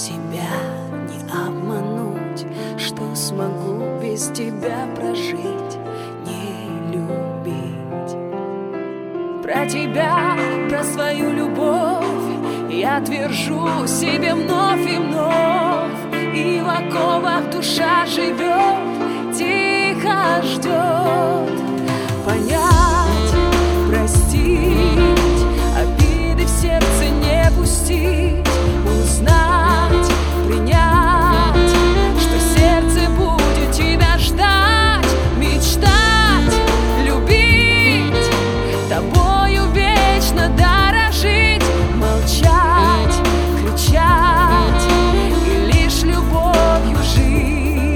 себя не обмануть, что смогу без тебя прожить, не любить. Про тебя, про свою любовь я твержу себе вновь и вновь, и в оковах душа живет, тихо ждет. Понять, простить, обиды в сердце не пустить, узнать, принять, что сердце будет тебя ждать, мечтать, любить, тобою вечно дорожить, молчать, кричать и лишь любовью жить.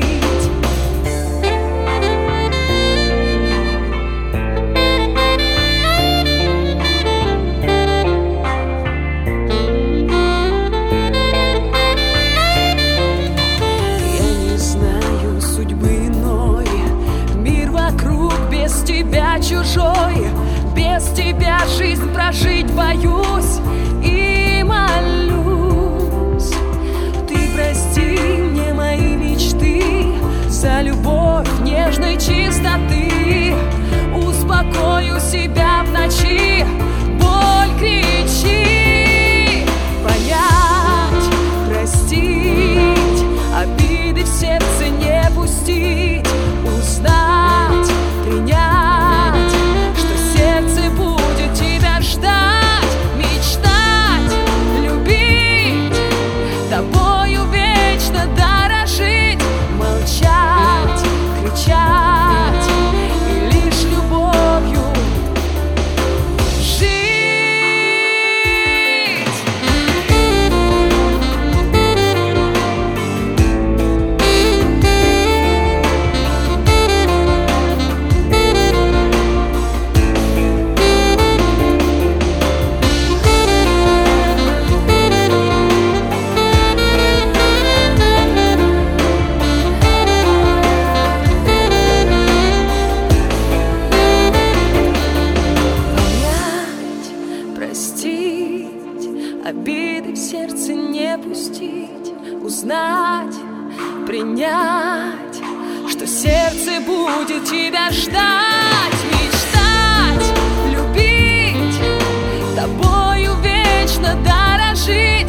Без тебя чужой, без тебя жизнь прожить боюсь и молюсь. Ты прости мне мои мечты за любовь нежной чистоты. Успокою себя в ночи, боль кричи. Понять, простить, обиды в сердце не пустить, узнать, принять, что сердце будет тебя ждать, мечтать, любить, тобою вечно дорожить, молчать, кричать и лишь любовью жить. Обиды в сердце не пустить, узнать, принять, что сердце будет тебя ждать, мечтать, любить, тобою вечно дорожить,